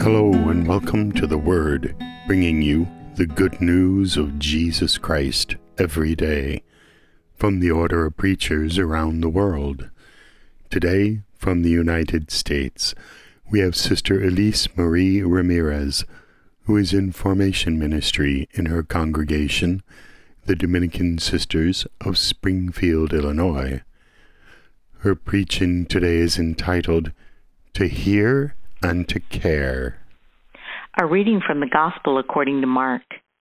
Hello and welcome to The Word, bringing you the good news of Jesus Christ every day from the Order of Preachers around the world. Today, from the United States, we have Sister Elise Marie Ramirez, who is in formation ministry in her congregation, the Dominican Sisters of Springfield, Illinois. Her preaching today is entitled, To Hear and to Care. A reading from the Gospel according to Mark.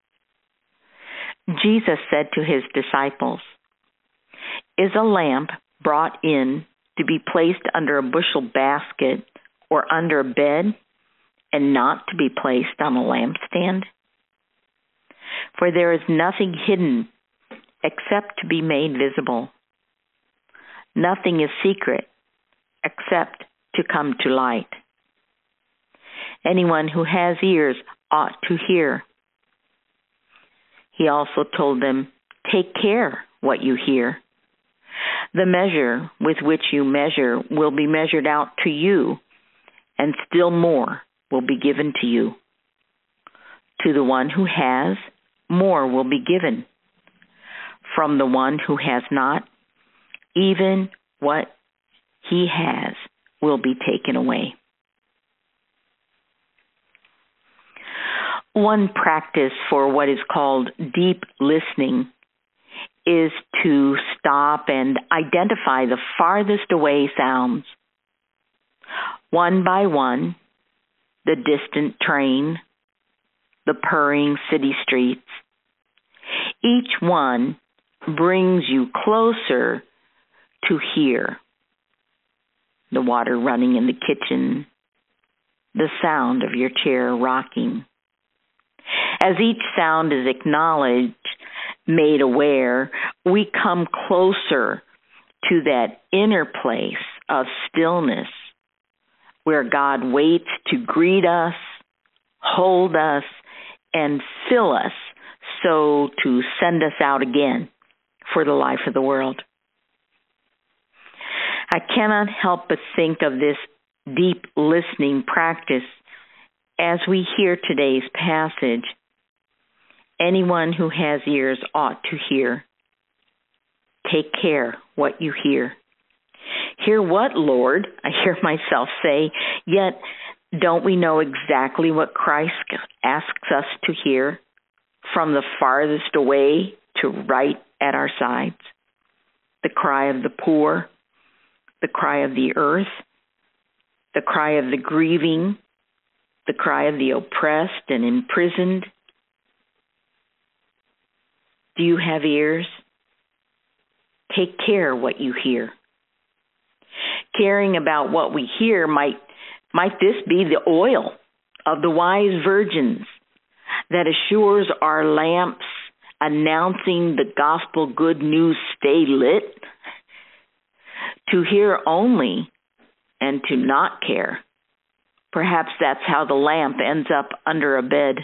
Jesus said to his disciples, "Is a lamp brought in to be placed under a bushel basket or under a bed, and not to be placed on a lampstand? For there is nothing hidden except to be made visible. Nothing is secret except to come to light. Anyone who has ears ought to hear." He also told them, "Take care what you hear. The measure with which you measure will be measured out to you, and still more will be given to you. To the one who has, more will be given. From the one who has not, even what he has will be taken away." One practice for what is called deep listening is to stop and identify the farthest away sounds. One by one, the distant train, the purring city streets. Each one brings you closer to hear. The water running in the kitchen, the sound of your chair rocking. As each sound is acknowledged, made aware, we come closer to that inner place of stillness where God waits to greet us, hold us, and fill us so to send us out again for the life of the world. I cannot help but think of this deep listening practice as we hear today's passage. Anyone who has ears ought to hear. Take care what you hear. Hear what, Lord? I hear myself say, yet don't we know exactly what Christ asks us to hear, from the farthest away to right at our sides? The cry of the poor, the cry of the earth, the cry of the grieving, the cry of the oppressed and imprisoned. Do you have ears? Take care what you hear. Caring about what we hear, might this be the oil of the wise virgins that assures our lamps, announcing the gospel good news stay lit? To hear only and to not care. Perhaps that's how the lamp ends up under a bed.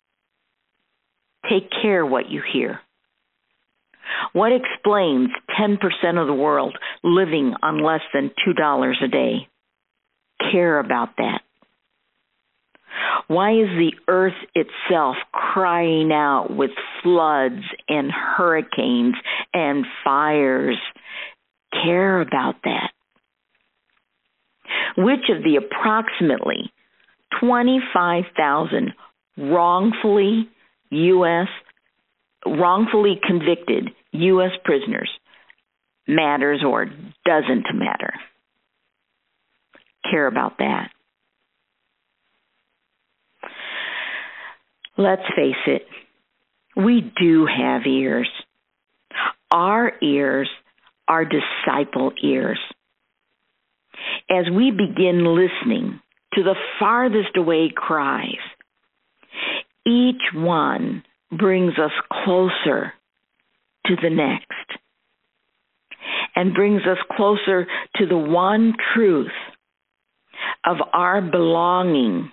Take care what you hear. What explains 10% of the world living on less than $2 a day? Care about that. Why is the earth itself crying out with floods and hurricanes and fires? Care about that. Which of the approximately 25,000 wrongfully convicted U.S. prisoners matters or doesn't matter? Care about that. Let's face it, we do have ears. Our ears are disciple ears. As we begin listening to the farthest away cries, each one brings us closer to the next and brings us closer to the one truth of our belonging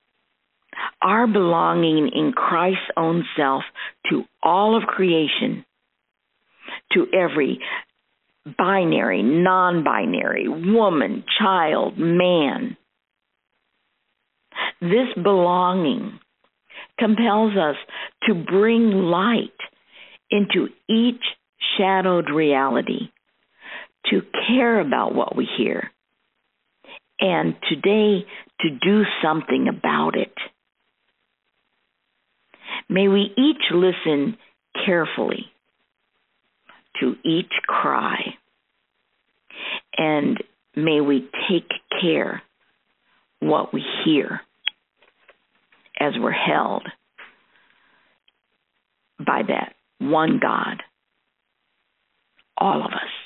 in Christ's own self to all of creation, to every binary, non-binary, woman, child, man. This belonging compels us to bring light into each shadowed reality, to care about what we hear, and today to do something about it. May we each listen carefully to each cry, and may we take care what we hear as we're held by that one God, all of us.